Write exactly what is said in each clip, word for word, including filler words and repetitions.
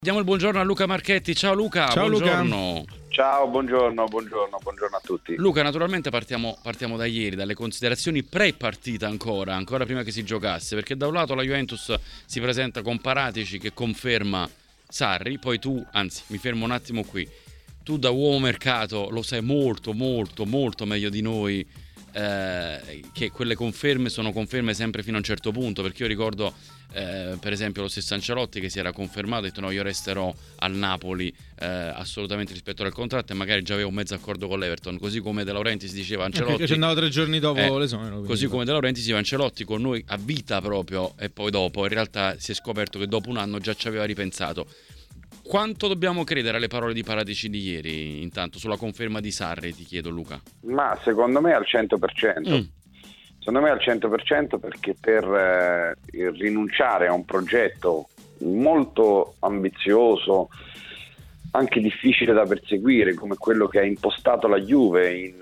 Diamo il buongiorno a Luca Marchetti. Ciao Luca. Ciao buongiorno. Luca. Ciao, buongiorno, buongiorno, buongiorno a tutti. Luca, naturalmente partiamo, partiamo da ieri, dalle considerazioni pre-partita ancora, ancora prima che si giocasse, perché da un lato la Juventus si presenta con Paratici che conferma Sarri, poi tu, anzi mi fermo un attimo qui, tu da uomo mercato lo sai molto, molto, molto meglio di noi, eh, che quelle conferme sono conferme sempre fino a un certo punto, perché io ricordo eh, per esempio lo stesso Ancelotti che si era confermato, ha detto no, io resterò al Napoli eh, assolutamente rispetto al contratto, e magari già avevo un mezzo accordo con l'Everton, così come De Laurentiis diceva Ancelotti che ci andava tre giorni dopo eh, l'esonero, così come De Laurentiis diceva Ancelotti con noi a vita proprio, e poi dopo in realtà si è scoperto che dopo un anno già ci aveva ripensato. Quanto dobbiamo credere alle parole di Paratici di ieri, intanto, sulla conferma di Sarri, ti chiedo Luca? Ma secondo me al cento per cento. Mm. Secondo me al cento per cento, perché per eh, rinunciare a un progetto molto ambizioso, anche difficile da perseguire, come quello che ha impostato la Juve in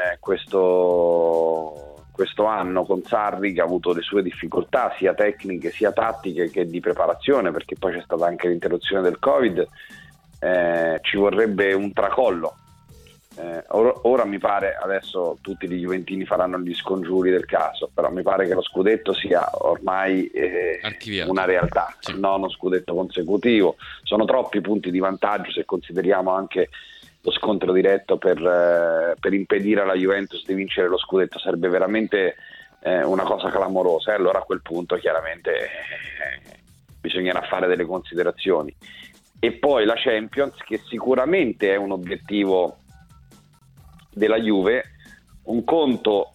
questo, questo anno con Sarri, che ha avuto le sue difficoltà sia tecniche sia tattiche che di preparazione, perché poi c'è stata anche l'interruzione del Covid, eh, ci vorrebbe un tracollo. Eh, ora, ora mi pare, adesso tutti gli juventini faranno gli scongiuri del caso, però mi pare che lo scudetto sia ormai eh, una realtà, sì. Il nono scudetto consecutivo, sono troppi punti di vantaggio se consideriamo anche lo scontro diretto per, eh, per impedire alla Juventus di vincere lo scudetto, sarebbe veramente eh, una cosa clamorosa, e allora a quel punto chiaramente eh, bisognerà fare delle considerazioni. E poi la Champions, che sicuramente è un obiettivo della Juve, un conto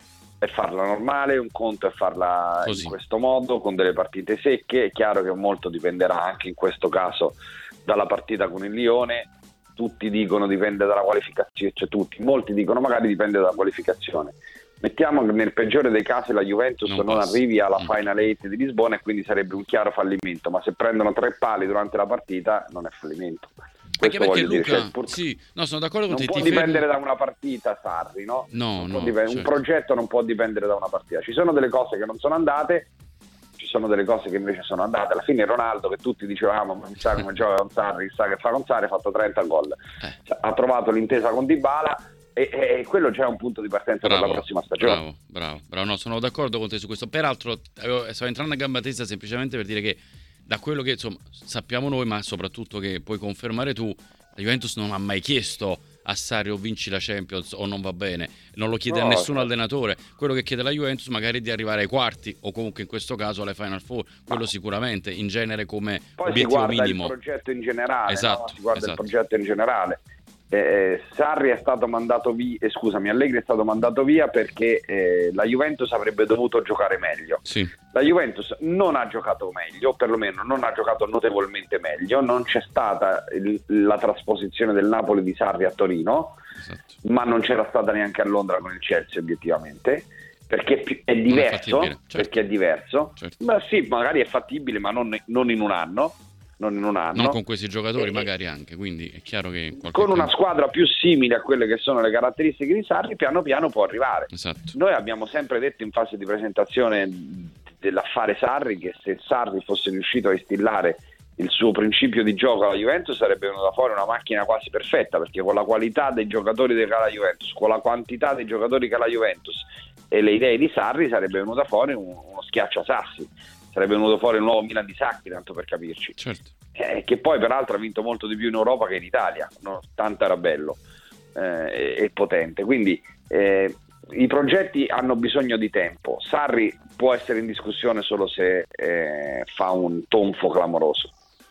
è farla normale, un conto è farla Così. in questo modo, con delle partite secche. È chiaro che molto dipenderà anche in questo caso dalla partita con il Lione. Tutti dicono dipende dalla qualificazione, cioè tutti, molti dicono magari dipende dalla qualificazione. Mettiamo che nel peggiore dei casi la Juventus non, non arrivi alla mm. Final Eight di Lisbona, e quindi sarebbe un chiaro fallimento, ma se prendono tre pali durante la partita non è fallimento. Anche perché Luca, dire, cioè, pur... sì, no, sono d'accordo con non te. Non può ti dipendere fermo... da una partita, Sarri, no? No, no, dipend... certo. Un progetto non può dipendere da una partita. Ci sono delle cose che non sono andate, ci sono delle cose che invece sono andate. Alla fine Ronaldo, che tutti dicevamo, ma chissà come gioca con Sarri, chissà che fa con Sarri, ha fatto trenta gol. Eh. Cioè, ha trovato l'intesa con Dybala, e, e quello già è un punto di partenza bravo, per la prossima stagione. Bravo, bravo, bravo. No, sono d'accordo con te su questo. Peraltro, stavo entrando a gamba tesa semplicemente per dire che da quello che insomma sappiamo noi, ma soprattutto che puoi confermare tu, la Juventus non ha mai chiesto a Sarri o vinci la Champions o non va bene, non lo chiede no, a nessun no. allenatore. Quello che chiede la Juventus magari è di arrivare ai quarti, o comunque in questo caso alle Final Four, quello no. sicuramente, in genere come poi obiettivo minimo. Poi si guarda minimo. il progetto in generale, esatto, no? si guarda esatto. il progetto in generale. Eh, Sarri è stato mandato via, eh, scusami, Allegri è stato mandato via perché eh, la Juventus avrebbe dovuto giocare meglio. Sì. La Juventus non ha giocato meglio, o perlomeno non ha giocato notevolmente meglio, non c'è stata il, la trasposizione del Napoli di Sarri a Torino, esatto. ma non c'era stata neanche a Londra con il Chelsea obiettivamente, perché è diverso, è certo. perché è diverso. Certo. Ma sì, magari è fattibile, ma non, non in un anno. Non in un anno. Non con questi giocatori e magari anche, quindi è chiaro che con una tempo... squadra più simile a quelle che sono le caratteristiche di Sarri, piano piano può arrivare. Esatto. Noi abbiamo sempre detto in fase di presentazione dell'affare Sarri che se Sarri fosse riuscito a instillare il suo principio di gioco alla Juventus sarebbe venuta fuori una macchina quasi perfetta, perché con la qualità dei giocatori che ha la Juventus, con la quantità dei giocatori che ha la Juventus e le idee di Sarri, sarebbe venuta fuori uno schiacciasassi. Sarebbe venuto fuori il nuovo Milan di Sacchi, tanto per capirci. Certo. Eh, che poi peraltro ha vinto molto di più in Europa che in Italia, no? Tanto era bello eh, e potente. Quindi eh, i progetti hanno bisogno di tempo. Sarri può essere in discussione solo se eh, fa un tonfo clamoroso.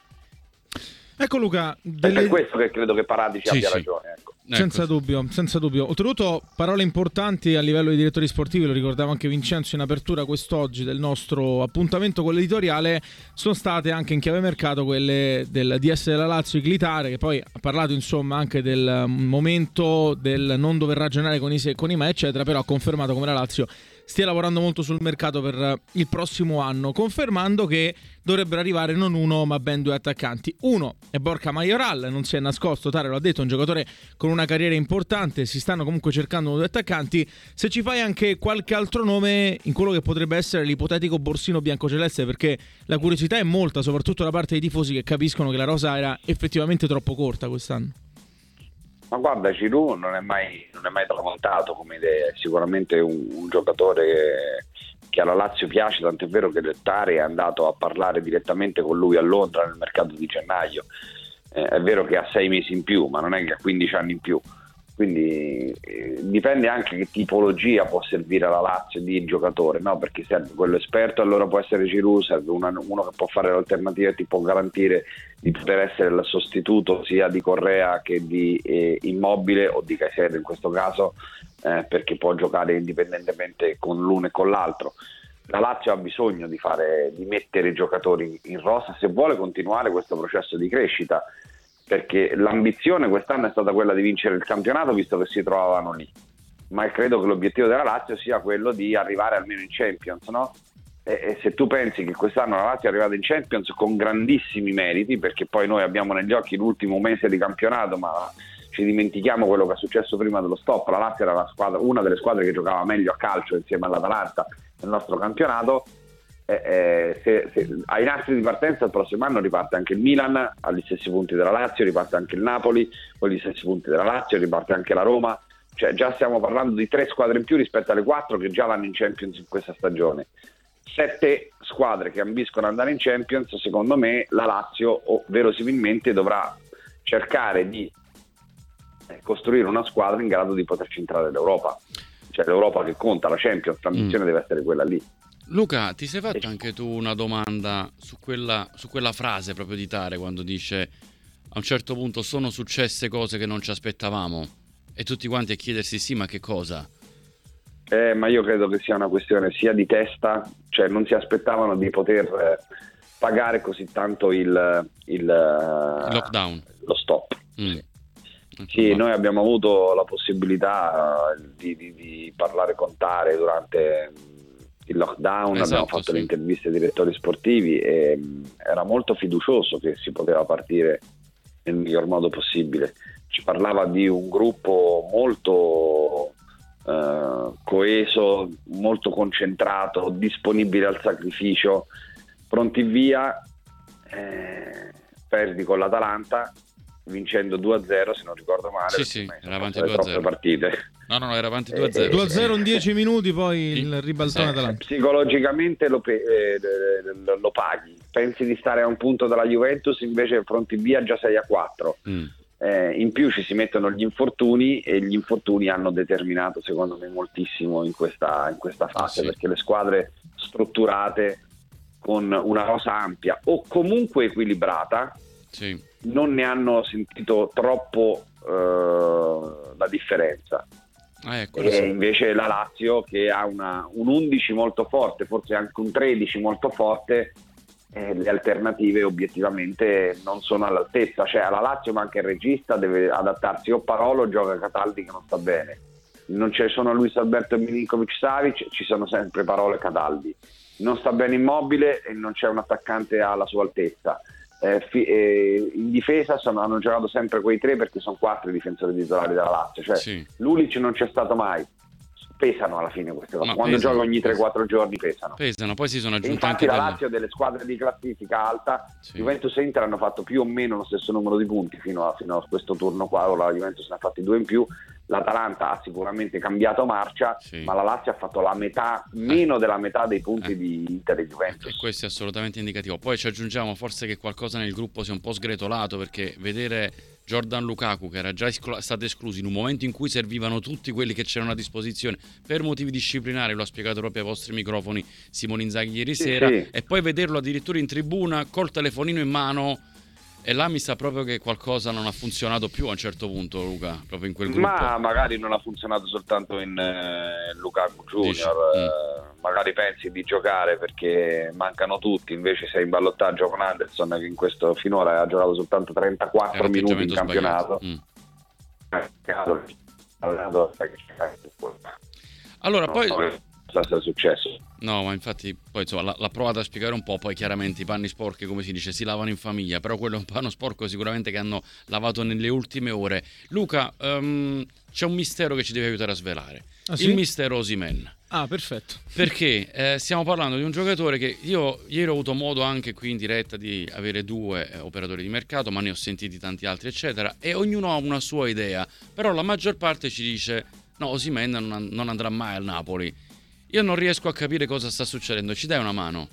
Ecco Luca, delle... è per questo che credo che Paratici sì, abbia sì. ragione. Ecco. Senza dubbio, senza dubbio. Oltretutto parole importanti a livello di direttori sportivi, lo ricordava anche Vincenzo in apertura quest'oggi del nostro appuntamento con l'editoriale, sono state anche in chiave mercato quelle del D S della Lazio Iglitare, che poi ha parlato insomma anche del momento del non dover ragionare con i se con i ma eccetera, però ha confermato come la Lazio stia lavorando molto sul mercato per il prossimo anno, confermando che dovrebbero arrivare non uno ma ben due attaccanti. Uno è Borja Mayoral, non si è nascosto, Tare lo ha detto, un giocatore con una carriera importante, si stanno comunque cercando due attaccanti. Se ci fai anche qualche altro nome in quello che potrebbe essere l'ipotetico borsino biancoceleste, perché la curiosità è molta, soprattutto da parte dei tifosi che capiscono che la rosa era effettivamente troppo corta quest'anno. Ma guarda, Giroud non è mai, non è mai tramontato come idea, è sicuramente un, un giocatore che, che alla Lazio piace, tant'è vero che Tare è andato a parlare direttamente con lui a Londra nel mercato di gennaio. Eh, è vero che ha sei mesi in più, ma non è che ha quindici anni in più, quindi eh, dipende anche che tipologia può servire alla Lazio di giocatore, no? Perché serve quello esperto, allora può essere Giroud, serve una, uno che può fare l'alternativa e ti può garantire di poter essere il sostituto sia di Correa che di eh, Immobile o di Caicedo in questo caso, eh, perché può giocare indipendentemente con l'uno e con l'altro. La Lazio ha bisogno di fare, di mettere i giocatori in rosa se vuole continuare questo processo di crescita, perché l'ambizione quest'anno è stata quella di vincere il campionato visto che si trovavano lì, ma credo che l'obiettivo della Lazio sia quello di arrivare almeno in Champions, no? E, e se tu pensi che quest'anno la Lazio è arrivata in Champions con grandissimi meriti, perché poi noi abbiamo negli occhi l'ultimo mese di campionato, ma ci dimentichiamo quello che è successo prima dello stop. La Lazio era la squadra, una delle squadre che giocava meglio a calcio insieme all'Atalanta nel nostro campionato. Eh, se, se, ai nastri di partenza il prossimo anno riparte anche il Milan agli stessi punti della Lazio, riparte anche il Napoli con gli stessi punti della Lazio, riparte anche la Roma, cioè già stiamo parlando di tre squadre in più rispetto alle quattro che già vanno in Champions in questa stagione. Sette squadre che ambiscono ad andare in Champions, secondo me la Lazio o verosimilmente dovrà cercare di costruire una squadra in grado di poterci entrare all'Europa, cioè l'Europa che conta, la Champions, l'ambizione mm. deve essere quella lì. Luca, ti sei fatto anche tu una domanda su quella, su quella frase proprio di Tare quando dice a un certo punto sono successe cose che non ci aspettavamo, e tutti quanti a chiedersi sì ma che cosa? Eh, ma io credo che sia una questione sia di testa, cioè non si aspettavano di poter eh, pagare così tanto il, il, il lockdown, lo stop. Mm. Sì, noi abbiamo avuto la possibilità di, di, di parlare con Tare durante il lockdown, esatto, abbiamo fatto sì. le interviste ai direttori sportivi e mh, era molto fiducioso che si poteva partire nel miglior modo possibile. Ci parlava di un gruppo molto eh, coeso, molto concentrato, disponibile al sacrificio, pronti via, eh, perdi con l'Atalanta vincendo due a zero se non ricordo male. Sì, sì, era avanti due a zero. Partite. No, no, no, era avanti due a zero. due a zero in dieci minuti, poi sì. il ribaltone eh, Atalanta. Psicologicamente lo, eh, lo paghi. Pensi di stare a un punto dalla Juventus, invece pronti via già sei a quattro. Mm. Eh, in più ci si mettono gli infortuni e gli infortuni hanno determinato secondo me moltissimo in questa, in questa fase, ah, sì. perché le squadre strutturate con una rosa ampia o comunque equilibrata sì. non ne hanno sentito troppo uh, la differenza. Ah, ecco, e sì. invece la Lazio che ha una, un undici molto forte, forse anche un tredici molto forte, eh, le alternative obiettivamente non sono all'altezza, cioè alla Lazio manca il regista, deve adattarsi o Parolo o gioca Cataldi che non sta bene, non ci sono Luis Alberto e Milinkovic Savic, ci sono sempre Parolo e Cataldi, non sta bene Immobile e non c'è un attaccante alla sua altezza. Eh, fi- eh, in difesa sono, hanno giocato sempre quei tre perché sono quattro i difensori titolari della Lazio, cioè sì. Lulic non c'è stato mai, pesano alla fine queste cose, ma quando pesano, gioca ogni tre quattro pesano. giorni pesano pesano poi si sono aggiunti infatti anche la delle... Lazio delle squadre di classifica alta, sì. Juventus e Inter hanno fatto più o meno lo stesso numero di punti fino a, fino a questo turno qua, ora la Juventus ne ha fatti due in più, l'Atalanta ha sicuramente cambiato marcia, sì. ma la Lazio ha fatto la metà, meno eh. della metà dei punti eh. di Inter e Juventus. E questo è assolutamente indicativo. Poi ci aggiungiamo forse che qualcosa nel gruppo sia un po' sgretolato, perché vedere Jordan Lukaku, che era già esclu- stato escluso in un momento in cui servivano tutti quelli che c'erano a disposizione per motivi disciplinari, lo ha spiegato proprio ai vostri microfoni Simone Inzaghi ieri sì, sera, sì. e poi vederlo addirittura in tribuna col telefonino in mano, e là mi sa proprio che qualcosa non ha funzionato più a un certo punto, Luca, proprio in quel gruppo. Ma magari non ha funzionato soltanto in eh, Lukaku Junior, eh, mm. magari pensi di giocare perché mancano tutti, invece sei in ballottaggio con Anderson che in questo finora ha giocato soltanto trentaquattro minuti in campionato. Mm. Allora, poi possa essere successo. No, ma infatti poi insomma l'ha, l'ha provato a spiegare un po', poi chiaramente i panni sporchi, come si dice, si lavano in famiglia, però quello è un panno sporco sicuramente che hanno lavato nelle ultime ore. Luca, um, c'è un mistero che ci deve aiutare a svelare. Ah, sì? Il mistero Osimhen. Ah, perfetto. Perché eh, stiamo parlando di un giocatore che io ieri ho avuto modo anche qui in diretta di avere due eh, operatori di mercato, ma ne ho sentiti tanti altri eccetera, e ognuno ha una sua idea, però la maggior parte ci dice no, Osimhen non, non andrà mai al Napoli. Io non riesco a capire cosa sta succedendo, ci dai una mano?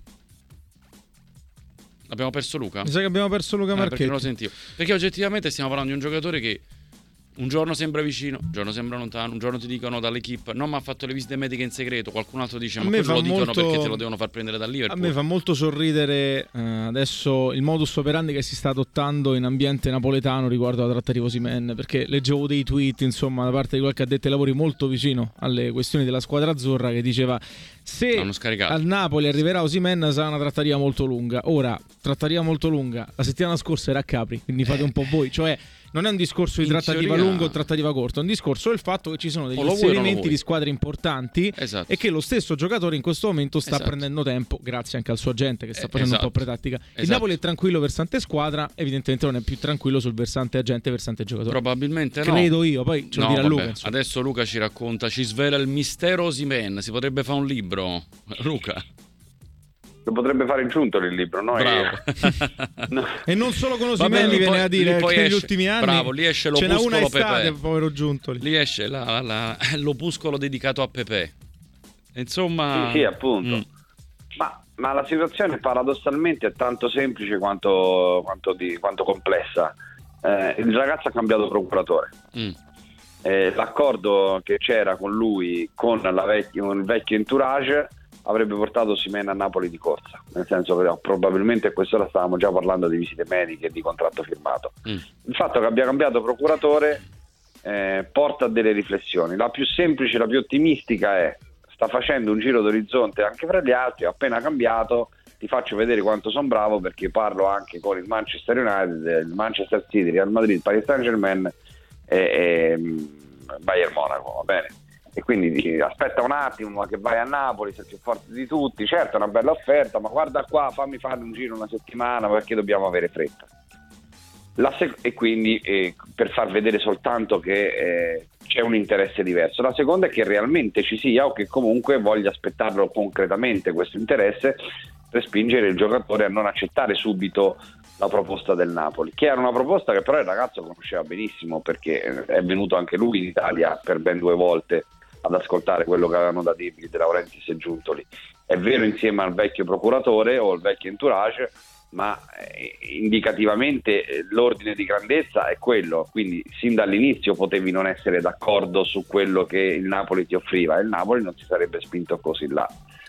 Abbiamo perso Luca? Mi sa che abbiamo perso Luca eh, Marchetti. Perché non lo sentivo. Perché oggettivamente stiamo parlando di un giocatore che un giorno sembra vicino, un giorno sembra lontano, un giorno ti dicono dall'equipe no, ma ha fatto le visite mediche in segreto, qualcun altro dice ma quello lo dicono molto... perché te lo devono far prendere dal Liverpool. A me fa molto sorridere eh, adesso il modus operandi che si sta adottando in ambiente napoletano riguardo alla trattativa Osimhen, perché leggevo dei tweet insomma da parte di qualche addetto ai lavori molto vicino alle questioni della squadra azzurra che diceva se al Napoli arriverà Osimhen sarà una trattativa molto lunga. Ora, trattativa molto lunga, la settimana scorsa era a Capri, quindi fate un po' voi, cioè non è un discorso di in trattativa teoria... lunga o trattativa corta, è un discorso del fatto che ci sono degli inserimenti di squadre importanti, esatto, e che lo stesso giocatore in questo momento sta esatto. prendendo tempo, grazie anche al suo agente che sta facendo esatto. un po' pretattica. Esatto. Il Napoli è tranquillo versante squadra, evidentemente non è più tranquillo sul versante agente versante giocatore. Probabilmente no. Credo io, poi ce lo no, dirà vabbè. Luca. Insomma. Adesso Luca ci racconta, ci svela il mistero Osimhen, si potrebbe fare un libro, Luca. Lo potrebbe fare in Giuntoli il libro, no? Bravo. E, no. e non solo con Osimhen mi viene a dire che negli ultimi anni bravo, lì esce ce n'è una l'opuscolo estate, povero Giuntoli. Lì esce la, la, l'opuscolo dedicato a Pepe. Insomma, sì, sì, appunto. Mm. Ma, ma la situazione paradossalmente è tanto semplice quanto, quanto, di, quanto complessa. Eh, il ragazzo ha cambiato procuratore. Mm. Eh, l'accordo che c'era con lui, con, la vecchia, con il vecchio entourage, avrebbe portato Osimhen a Napoli di corsa, nel senso che probabilmente a quest'ora stavamo già parlando di visite mediche e di contratto firmato. Mm. Il fatto che abbia cambiato procuratore eh, porta a delle riflessioni. La più semplice, la più ottimistica è: sta facendo un giro d'orizzonte anche fra gli altri, ho appena cambiato, ti faccio vedere quanto sono bravo, perché parlo anche con il Manchester United, il Manchester City, Real Madrid, Paris Saint-Germain e, e Bayern Monaco, va bene? E quindi aspetta un attimo, ma che vai a Napoli, sei più forte di tutti, certo è una bella offerta, ma guarda qua, fammi fare un giro una settimana perché dobbiamo avere fretta. La sec- e quindi eh, per far vedere soltanto che eh, c'è un interesse diverso. La seconda è che realmente ci sia, o che comunque voglia aspettarlo concretamente questo interesse, per spingere il giocatore a non accettare subito la proposta del Napoli, che era una proposta che però il ragazzo conosceva benissimo, perché è venuto anche lui in Italia per ben due volte ad ascoltare quello che avevano da dirgli De Laurentiis e Giuntoli. È vero, insieme al vecchio procuratore o al vecchio entourage, ma eh, indicativamente eh, l'ordine di grandezza è quello, quindi sin dall'inizio potevi non essere d'accordo su quello che il Napoli ti offriva e il Napoli non si sarebbe spinto così là.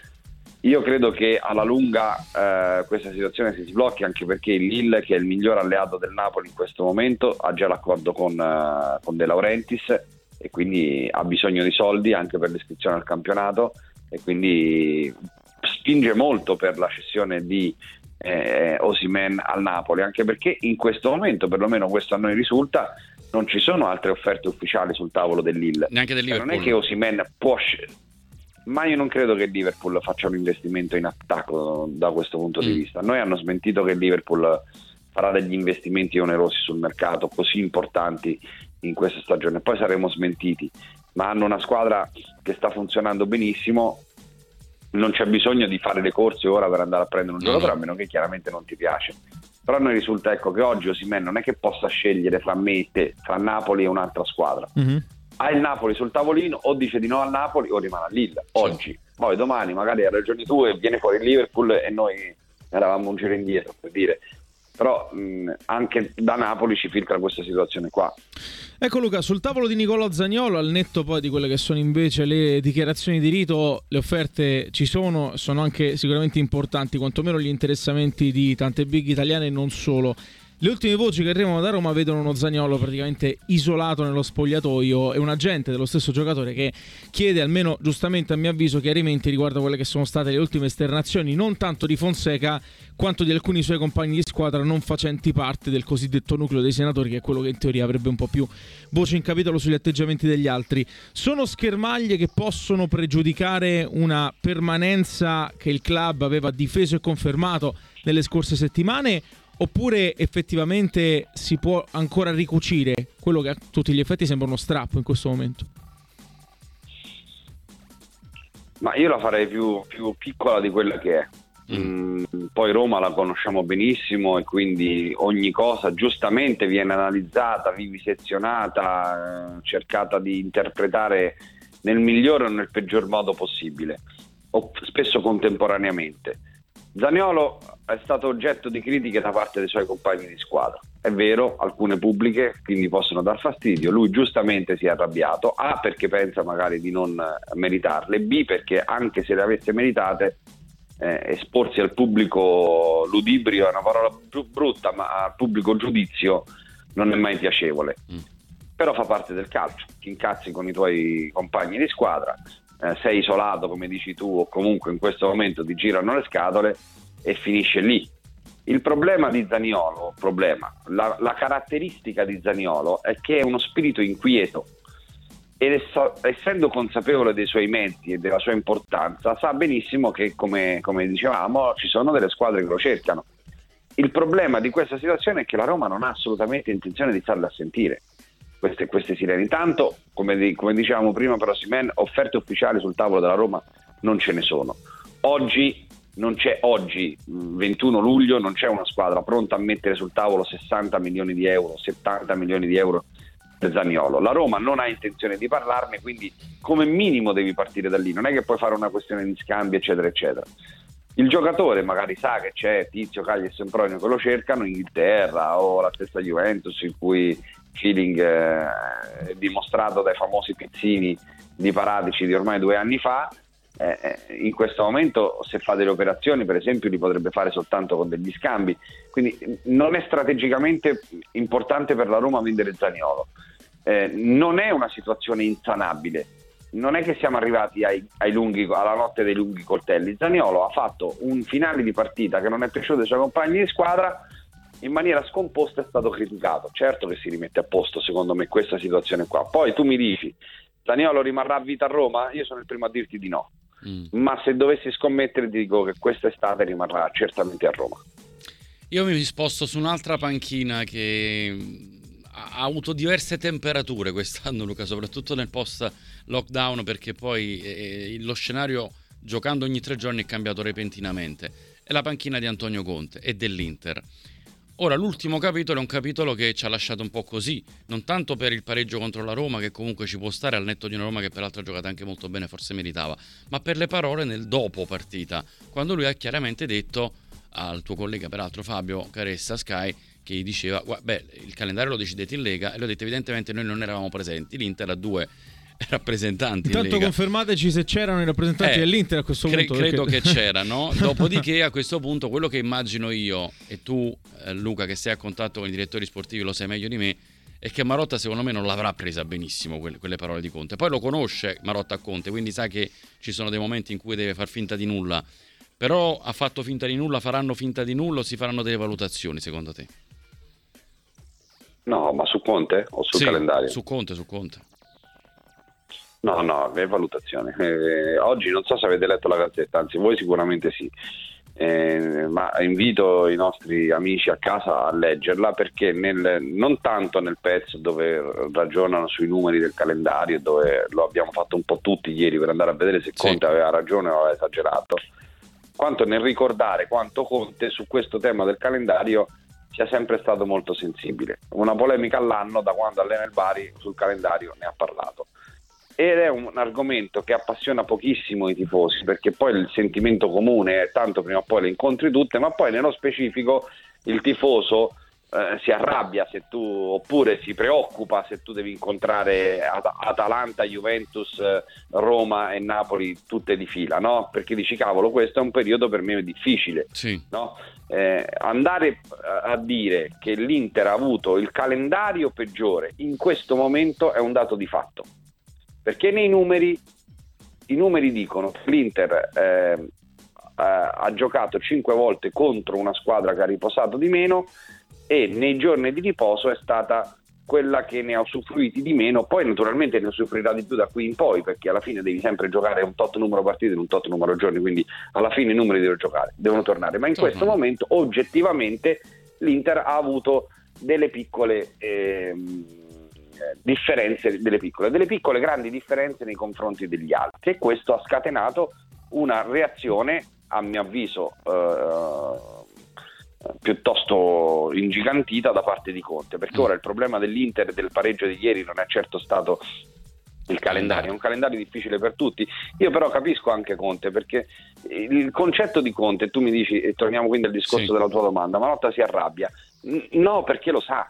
Io credo che alla lunga eh, questa situazione si sblocchi, anche perché il Lille, che è il miglior alleato del Napoli in questo momento, ha già l'accordo con, uh, con De Laurentiis e quindi ha bisogno di soldi anche per l'iscrizione al campionato, e quindi spinge molto per la cessione di eh, Osimhen al Napoli, anche perché in questo momento, perlomeno questo a noi risulta, non ci sono altre offerte ufficiali sul tavolo del Lille. Neanche del Liverpool. Non è che Osimhen può sc- ma io non credo che il Liverpool faccia un investimento in attacco da questo punto mm. di vista. Noi hanno smentito che il Liverpool farà degli investimenti onerosi sul mercato così importanti in questa stagione, poi saremo smentiti, ma hanno una squadra che sta funzionando benissimo, non c'è bisogno di fare le corse ora per andare a prendere un no, giocatore, no. a meno che chiaramente non ti piace. Però a noi risulta, ecco, che oggi Osimhen non è che possa scegliere fra me e te, fra Napoli e un'altra squadra. Mm-hmm. Ha il Napoli sul tavolino, o dice di no al Napoli o rimane a Lille oggi, sì. Poi domani magari hai ragioni tu e viene fuori il Liverpool e noi eravamo un giro indietro, per dire. Però mh, anche da Napoli ci filtra questa situazione qua. Ecco Luca, sul tavolo di Nicolò Zaniolo, al netto poi di quelle che sono invece le dichiarazioni di rito, le offerte ci sono, sono anche sicuramente importanti, quantomeno gli interessamenti di tante big italiane e non solo. Le ultime voci che arrivano da Roma vedono uno Zaniolo praticamente isolato nello spogliatoio e un agente dello stesso giocatore che chiede, almeno giustamente a mio avviso, chiarimenti riguardo a quelle che sono state le ultime esternazioni, non tanto di Fonseca quanto di alcuni suoi compagni di squadra non facenti parte del cosiddetto nucleo dei senatori, che è quello che in teoria avrebbe un po' più voce in capitolo sugli atteggiamenti degli altri. Sono schermaglie che possono pregiudicare una permanenza che il club aveva difeso e confermato nelle scorse settimane, oppure effettivamente si può ancora ricucire quello che a tutti gli effetti sembra uno strappo in questo momento? Ma io la farei più, più piccola di quella che è. Mm, poi Roma la conosciamo benissimo e quindi ogni cosa giustamente viene analizzata, vivisezionata, eh, cercata di interpretare nel migliore o nel peggior modo possibile, o spesso contemporaneamente. Zaniolo è stato oggetto di critiche da parte dei suoi compagni di squadra, è vero, alcune pubbliche, quindi possono dar fastidio. Lui giustamente si è arrabbiato, A perché pensa magari di non meritarle, B perché anche se le avesse meritate eh, esporsi al pubblico ludibrio è una parola più brutta, ma al pubblico giudizio non è mai piacevole. Mm. Però fa parte del calcio, ti incazzi con i tuoi compagni di squadra, Eh, sei isolato come dici tu, o comunque in questo momento ti girano le scatole e finisce lì. Il problema di Zaniolo, problema, la, la caratteristica di Zaniolo è che è uno spirito inquieto ed es- essendo consapevole dei suoi mezzi e della sua importanza, sa benissimo che come, come dicevamo ci sono delle squadre che lo cercano. Il problema di questa situazione è che la Roma non ha assolutamente intenzione di farle a sentire queste, queste sirene. Intanto, come, di, come dicevamo prima per Osimhen, offerte ufficiali sul tavolo della Roma non ce ne sono. Oggi non c'è, oggi ventuno luglio non c'è una squadra pronta a mettere sul tavolo sessanta milioni di euro, settanta milioni di euro per Zaniolo. La Roma non ha intenzione di parlarne, quindi come minimo devi partire da lì, non è che puoi fare una questione di scambi eccetera eccetera. Il giocatore magari sa che c'è Tizio, Cagliari e Sempronio che lo cercano in Inghilterra o la stessa Juventus, in cui feeling eh, dimostrato dai famosi pizzini di Paratici di ormai due anni fa. Eh, in questo momento, se fa delle operazioni per esempio, li potrebbe fare soltanto con degli scambi, quindi non è strategicamente importante per la Roma vendere Zaniolo. Eh, non è una situazione insanabile, non è che siamo arrivati ai, ai lunghi, alla notte dei lunghi coltelli. Zaniolo ha fatto un finale di partita che non è piaciuto ai suoi compagni di squadra, in maniera scomposta è stato criticato. Certo che si rimette a posto secondo me questa situazione qua. Poi tu mi dici Zaniolo rimarrà a vita a Roma? Io sono il primo a dirti di no. Mm. Ma se dovessi scommettere ti dico che quest'estate rimarrà certamente a Roma. Io mi sposto su un'altra panchina che ha avuto diverse temperature quest'anno, Luca, soprattutto nel post lockdown, perché poi eh, lo scenario giocando ogni tre giorni è cambiato repentinamente. È la panchina di Antonio Conte e dell'Inter. Ora, l'ultimo capitolo è un capitolo che ci ha lasciato un po' così, non tanto per il pareggio contro la Roma, che comunque ci può stare al netto di una Roma che peraltro ha giocato anche molto bene, forse meritava, ma per le parole nel dopo partita, quando lui ha chiaramente detto al tuo collega, peraltro Fabio Caressa Sky, che gli diceva, beh, il calendario lo decidete in Lega, e lui ha detto evidentemente noi non eravamo presenti, l'Inter ha due rappresentanti. Intanto confermateci se c'erano i rappresentanti eh, dell'Inter a questo cre- punto. Credo perché... che c'erano. Dopodiché a questo punto quello che immagino io, e tu eh, Luca che sei a contatto con i direttori sportivi lo sai meglio di me, è che Marotta secondo me non l'avrà presa benissimo quelle, quelle parole di Conte. Poi lo conosce Marotta a Conte, quindi sa che ci sono dei momenti in cui deve far finta di nulla, però ha fatto finta di nulla, faranno finta di nulla o si faranno delle valutazioni secondo te? No, ma su Conte o sul sì, calendario? Su Conte, su Conte. No, no, è valutazione. Eh, oggi non so se avete letto la Gazzetta, anzi voi sicuramente sì, eh, ma invito i nostri amici a casa a leggerla, perché nel, non tanto nel pezzo dove ragionano sui numeri del calendario, dove lo abbiamo fatto un po' tutti ieri per andare a vedere se Conte sì. aveva ragione o aveva esagerato, quanto nel ricordare quanto Conte su questo tema del calendario sia sempre stato molto sensibile. Una polemica all'anno da quando allena il Bari sul calendario ne ha parlato. Ed è un argomento che appassiona pochissimo i tifosi, perché poi il sentimento comune è tanto prima o poi le incontri tutte, ma poi nello specifico il tifoso eh, si arrabbia se tu, oppure si preoccupa se tu devi incontrare At- Atalanta, Juventus, eh, Roma e Napoli tutte di fila, no? Perché dici cavolo, questo è un periodo per me difficile, sì. no? Eh, andare a dire che l'Inter ha avuto il calendario peggiore in questo momento è un dato di fatto, perché nei numeri i numeri dicono che l'Inter eh, ha giocato cinque volte contro una squadra che ha riposato di meno, e nei giorni di riposo è stata quella che ne ha usufruiti di meno. Poi naturalmente ne usufruirà di più da qui in poi, perché alla fine devi sempre giocare un tot numero partite in un tot numero giorni, quindi alla fine i numeri devono giocare, devono tornare. Ma in questo momento oggettivamente l'Inter ha avuto delle piccole ehm, differenze, delle piccole, delle piccole grandi differenze nei confronti degli altri, e questo ha scatenato una reazione, a mio avviso, eh, piuttosto ingigantita da parte di Conte, perché ora il problema dell'Inter e del pareggio di ieri non è certo stato il calendario, è un calendario difficile per tutti. Io però capisco anche Conte, perché il concetto di Conte, tu mi dici, e torniamo quindi al discorso sì. della tua domanda, Marotta si arrabbia? No, perché lo sa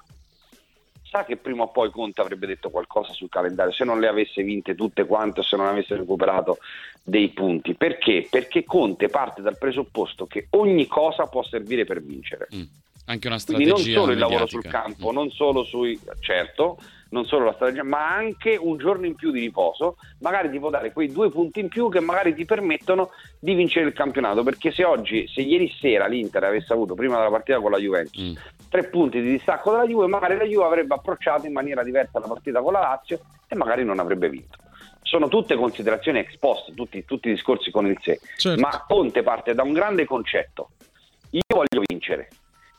sa che prima o poi Conte avrebbe detto qualcosa sul calendario, se non le avesse vinte tutte quante o se non avesse recuperato dei punti. Perché? Perché Conte parte dal presupposto che ogni cosa può servire per vincere. Mm. Anche una strategia quindi non solo il mediatica. lavoro sul campo, mm. non solo sui certo, non solo la strategia, ma anche un giorno in più di riposo, magari ti può dare quei due punti in più che magari ti permettono di vincere il campionato. Perché se oggi, se ieri sera l'Inter avesse avuto prima della partita con la Juventus mm. tre punti di distacco dalla Juve, magari la Juve avrebbe approcciato in maniera diversa la partita con la Lazio e magari non avrebbe vinto. Sono tutte considerazioni ex post, tutti, tutti i discorsi con il sé, certo. Ma Conte parte da un grande concetto: io voglio vincere,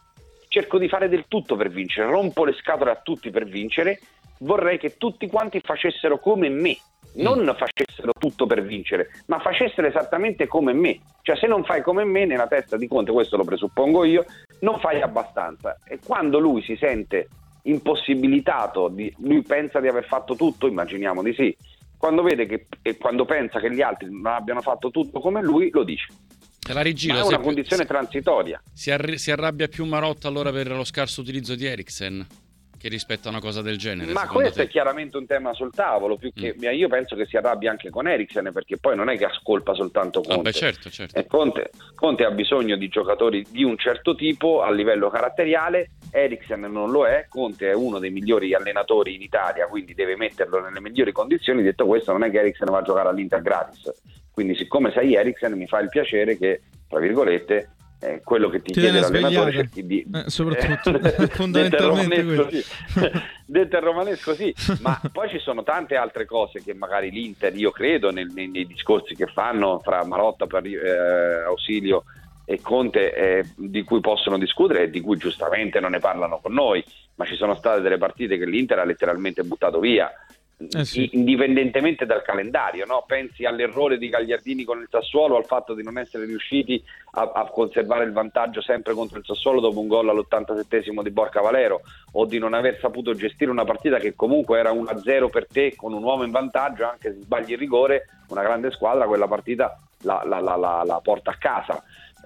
cerco di fare del tutto per vincere, rompo le scatole a tutti per vincere, vorrei che tutti quanti facessero come me, non mm. facessero tutto per vincere, ma facessero esattamente come me. Cioè, se non fai come me, nella testa di Conte, questo lo presuppongo io, non fai abbastanza. E quando lui si sente impossibilitato, di, lui pensa di aver fatto tutto, immaginiamo di sì, quando vede che e quando pensa che gli altri non abbiano fatto tutto come lui, lo dice. Te la rigiro, ma è una condizione si, transitoria. Si, arri- si arrabbia più Marotta allora per lo scarso utilizzo di Eriksen che rispetto a una cosa del genere? Ma questo te? È chiaramente un tema sul tavolo, più che mm. io penso che si arrabbia anche con Eriksen, perché poi non è che ascolta soltanto Conte. Ah, beh, certo, certo. E Conte, Conte ha bisogno di giocatori di un certo tipo a livello caratteriale, Eriksen non lo è, Conte è uno dei migliori allenatori in Italia, quindi deve metterlo nelle migliori condizioni. Detto questo, non è che Eriksen va a giocare all'Inter gratis, quindi siccome sei Eriksen mi fa il piacere che, tra virgolette, Eh, quello che ti, ti chiede l'allenatore cerchi di eh, soprattutto eh, fondamentalmente così. Detto il romanesco sì, ma poi ci sono tante altre cose che magari l'Inter, io credo nei, nei, nei discorsi che fanno fra Marotta, eh, Ausilio e Conte, eh, di cui possono discutere e di cui giustamente non ne parlano con noi, ma ci sono state delle partite che l'Inter ha letteralmente buttato via. Eh sì. Indipendentemente dal calendario, no? Pensi all'errore di Gagliardini con il Sassuolo, al fatto di non essere riusciti a, a conservare il vantaggio sempre contro il Sassuolo dopo un gol all'ottantasettesimo di Borca Valero, o di non aver saputo gestire una partita che comunque era uno a zero per te con un uomo in vantaggio, anche se sbagli il rigore, una grande squadra quella partita la, la, la, la, la porta a casa.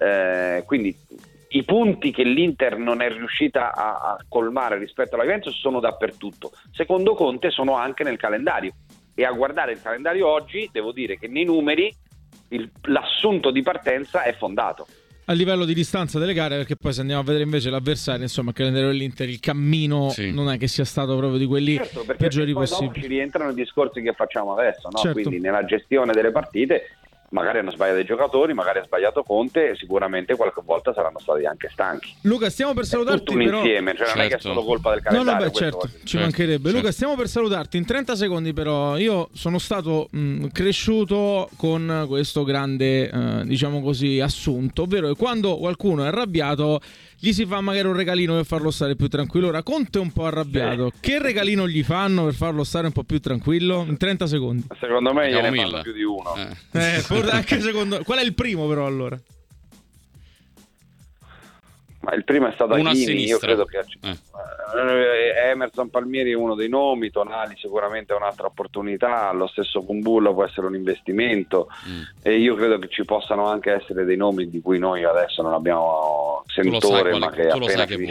Eh, quindi i punti che l'Inter non è riuscita a, a colmare rispetto alla Juventus sono dappertutto. Secondo Conte sono anche nel calendario, e a guardare il calendario oggi devo dire che nei numeri il, l'assunto di partenza è fondato. A livello di distanza delle gare, perché poi se andiamo a vedere invece l'avversario, insomma il calendario dell'Inter, il cammino sì. non è che sia stato proprio di quelli certo, peggiori poi possibili. Dopo ci rientrano i discorsi che facciamo adesso, no? Certo. Quindi nella gestione delle partite magari hanno sbagliato i giocatori, magari ha sbagliato Conte, e sicuramente qualche volta saranno stati anche stanchi. Luca, stiamo per salutarti, è tutto un però... insieme, cioè certo. non è che è solo colpa del calendario. No, no, beh, certo, ci certo. mancherebbe. Certo. Luca, stiamo per salutarti in trenta secondi, però io sono stato mh, cresciuto con questo grande, eh, diciamo così, assunto, ovvero che quando qualcuno è arrabbiato gli si fa magari un regalino per farlo stare più tranquillo. Ora Conte è un po' arrabbiato, sì. Che regalino gli fanno per farlo stare un po' più tranquillo? In trenta secondi. Secondo me Andiamo gliene fanno più di uno. Eh, eh anche secondo... Qual è il primo però allora? Ma il primo è stato uno Achini, io credo che eh. Emerson Palmieri è uno dei nomi, Tonali sicuramente è un'altra opportunità, lo stesso Kumbulla può essere un investimento, mm. e io credo che ci possano anche essere dei nomi di cui noi adesso non abbiamo sentore, quale, ma che tu lo appena sai che vuole.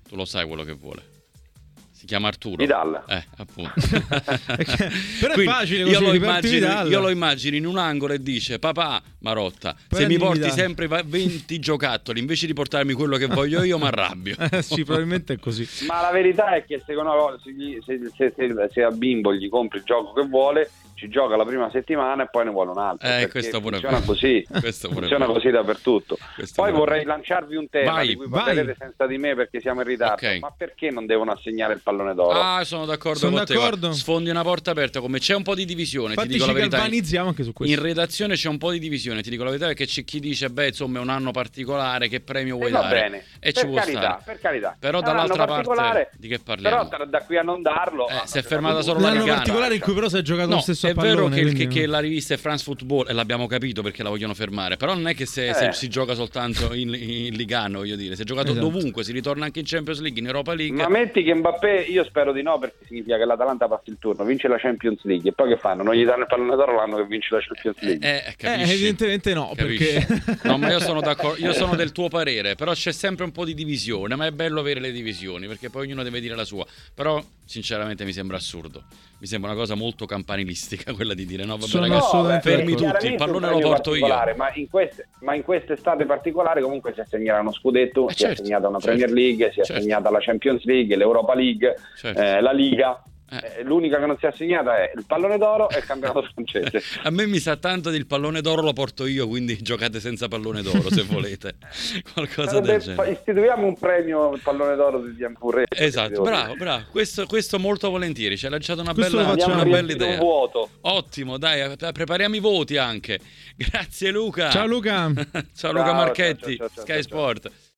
Tu lo sai quello che vuole. Si chiama Arturo. Vidal. Eh, appunto. Però è facile così, io lo, riparti immagino, Vidal. io lo immagino in un angolo e dice: papà Marotta, Prendi se mi porti Vidal. sempre venti giocattoli invece di portarmi quello che voglio io, mi arrabbio. Eh, sì, probabilmente è così. Ma la verità è che secondo me se, se, se, se, se a Bimbo gli compri il gioco che vuole, ci gioca la prima settimana e poi ne vuole un altro. Eh, perché questo pure funziona vero. così, Questo pure funziona vero. così dappertutto. Questo Poi pure vorrei vero. lanciarvi un tema Vai, di cui vai. parlerete senza di me perché siamo in ritardo. Ok. Ma perché non devono assegnare il pallone d'oro? Ah, sono d'accordo Sono con te. d'accordo. Guarda, sfondi una porta aperta. Come c'è un po' di divisione, Infatti ti dico ci la verità. galvanizziamo anche su questo. In redazione c'è un po' di divisione, ti dico la verità, perché c'è chi dice: beh, insomma, è un anno particolare, che premio vuoi E va dare? bene, E per ci può carità, stare. per carità. Però È un anno dall'altra particolare, parte di che parliamo? Però tra- da qui a non darlo, Eh, ah, si è no, fermata solo Un la anno Ligana. particolare in cui però si è giocato No, lo stesso è a pallone. vero che, quindi che- no. che la rivista è France Football e l'abbiamo capito perché la vogliono fermare, però non è che se, Eh. se si gioca soltanto in, in Ligano, voglio dire, si è giocato Esatto. dovunque, si ritorna anche in Champions League, in Europa League. Ma metti che Mbappé, io spero di no, perché significa che l'Atalanta passa il turno, vince la Champions League e poi che fanno? Non gli danno il pallone d'oro l'anno che vince la Champions League. Eh, eh, Eh, capisci? evidentemente no, Capisci? perché No, ma io sono d'accordo, io sono del tuo parere, però c'è sempre un po' di divisione, ma è bello avere le divisioni, perché poi ognuno deve dire la sua. Però sinceramente mi sembra assurdo. Mi sembra una cosa molto campanilistica quella di dire: no, vabbè, Sono ragazzi, assolutamente fermi d'accordo. tutti, il Chiaramente pallone un lo premio porto io. particolare, Ma in, queste, ma in quest'estate particolare comunque si assegnerà uno scudetto, Eh, si è certo, assegnata una certo, Premier League, si è certo. assegnata la Champions League, l'Europa League, Certo. eh, la Liga. Eh. Eh, l'unica che non si è assegnata è il pallone d'oro e il campionato francese. A me mi sa tanto del pallone d'oro lo porto io, quindi giocate senza pallone d'oro se volete. Qualcosa Sarebbe- del genere. Istituiamo un premio il pallone d'oro di Diampurre. Esatto, bravo, bravo. Questo, questo molto volentieri. Ci hai lanciato una Questo bella, lo facciamo. una Andiamo a bella riempire idea. un vuoto. Ottimo, dai, eh, prepariamo i voti anche. Grazie Luca. Ciao Luca. Ciao Luca Ciao, Marchetti, ciao, ciao, ciao, Sky ciao, ciao. Sport.